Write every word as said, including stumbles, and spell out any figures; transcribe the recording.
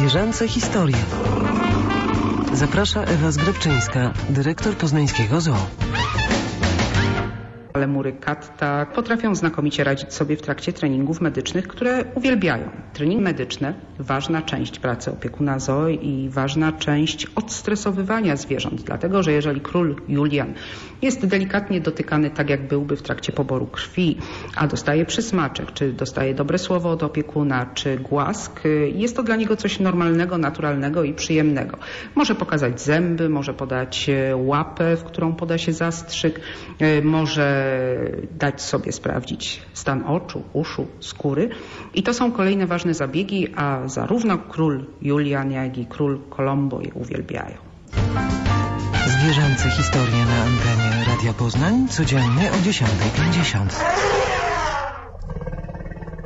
Zwierzęce historie. Zaprasza Ewa Zgrabczyńska, dyrektor poznańskiego zoo. Lemury katta potrafią znakomicie radzić sobie w trakcie treningów medycznych, które uwielbiają. Treningi medyczne, ważna część pracy opiekuna zoo i ważna część odstresowywania zwierząt, dlatego że jeżeli król Julian jest delikatnie dotykany tak, jak byłby w trakcie poboru krwi, a dostaje przysmaczek, czy dostaje dobre słowo od opiekuna, czy głask, jest to dla niego coś normalnego, naturalnego i przyjemnego. Może pokazać zęby, może podać łapę, w którą poda się zastrzyk, może dać sobie sprawdzić stan oczu, uszu, skóry. I to są kolejne ważne zabiegi, a zarówno król Julian, jak i król Kolombo je uwielbiają. Zwierzęce historie na antenie Radia Poznań codziennie o dziesiąta pięćdziesiąt.